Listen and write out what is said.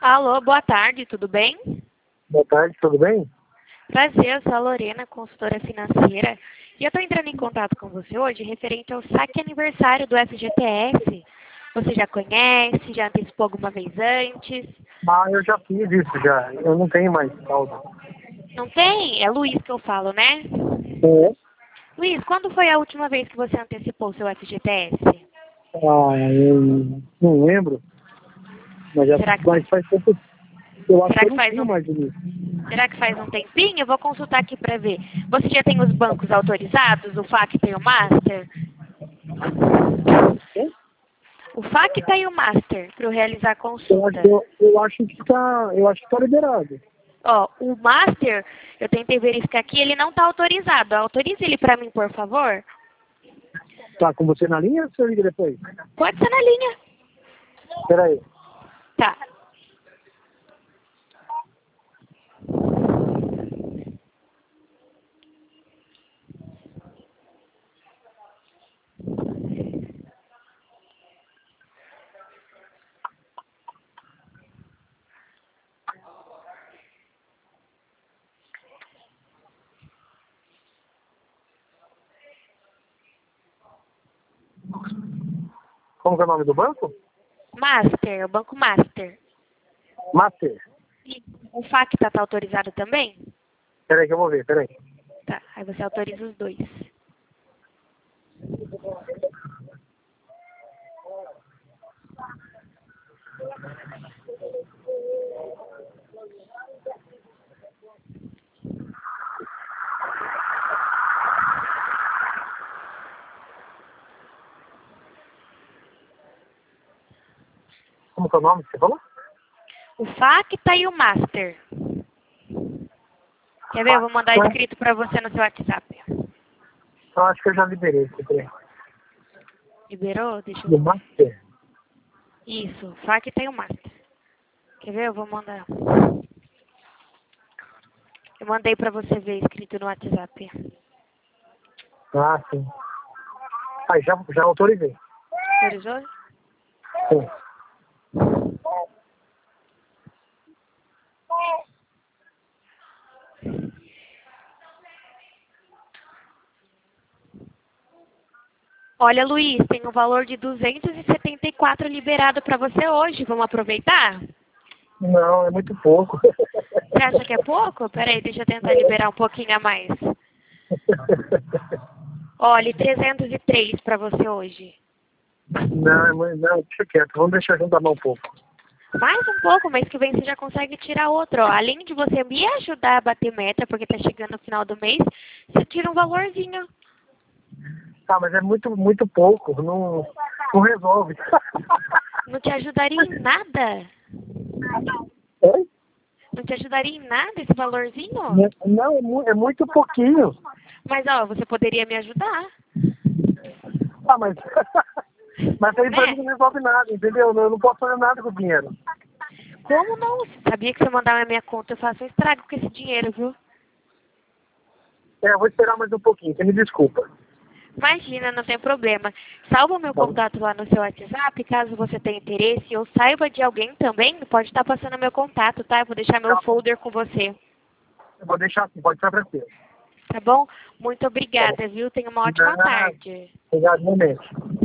Alô, boa tarde, tudo bem? Boa tarde, tudo bem? Prazer, eu sou a Lorena, consultora financeira. E eu estou entrando em contato com você hoje referente ao saque aniversário do FGTS. Você já conhece, já antecipou alguma vez antes? Ah, eu já fiz isso já. Eu não tenho mais saldo. Não tem? É Luiz que eu falo, né? É. Luiz, quando foi a última vez que você antecipou o seu FGTS? Ah, eu não lembro. Mas, Será que mas faz, faz tempo. Eu acho será que eu que não faz tenho um, mais isso. será que faz um tempinho? Eu vou consultar aqui para ver. Você já tem os bancos autorizados, o FACTA e o Master? É? O FACTA e o Master, para eu realizar a Eu acho, consulta. eu acho que tá. Eu acho que tá liberado. Ó, o Master, eu tentei verificar aqui, ele não está autorizado. Autorize ele para mim, por favor. Tá com você na linha ou você liga depois? Pode ser na linha. Espera aí. Tá. Como que é o nome do banco? Master, o Banco Master. Master. E o FACTA está autorizado também? Espera aí que eu vou ver, espera aí. Tá, aí você autoriza os dois. Como que é o nome que você falou? O FACTA e o Master. Quer ver? Eu vou mandar escrito para você no seu WhatsApp. Eu acho que eu já liberei esse trem. Liberou? Deixa eu Do ver. Master. Isso, o FACTA e o Master. Quer ver? Eu vou mandar. Eu mandei para você ver escrito no WhatsApp. Ah, sim. Aí já autorizei. Autorizou? Sim. Olha, Luiz, tem um valor de 274 liberado para você hoje. Vamos aproveitar? Não, é muito pouco. Você acha que é pouco? Peraí, deixa eu tentar liberar um pouquinho a mais. Olha, 303 para você hoje. Não, deixa quieto. Vamos deixar juntar mais um pouco. Mais um pouco, mês que vem você já consegue tirar outro. Ó. Além de você me ajudar a bater meta, porque tá chegando no final do mês, você tira um valorzinho. Tá, mas é muito pouco. Não resolve. Não te ajudaria em nada? Oi? Não te ajudaria em nada esse valorzinho? Não, é muito pouquinho. Mas, ó, você poderia me ajudar, Ah, mas. Mas aí pra mim né? não resolve nada, entendeu? Eu não posso fazer nada com o dinheiro. Como não? Sabia que se eu mandar na minha conta eu faço um estrago com esse dinheiro, viu? Eu vou esperar mais um pouquinho, você me desculpa. Imagina, não tem problema. Salva o meu Tá bom? contato lá no seu WhatsApp, caso você tenha interesse, ou saiba de alguém também, pode estar passando meu contato, tá? Eu vou deixar meu Tá bom. folder com você, Eu vou deixar assim, pode ficar tranquilo. tá bom? Muito Tá bom. obrigada, viu? Tenha uma ótima tarde. Obrigado, momento.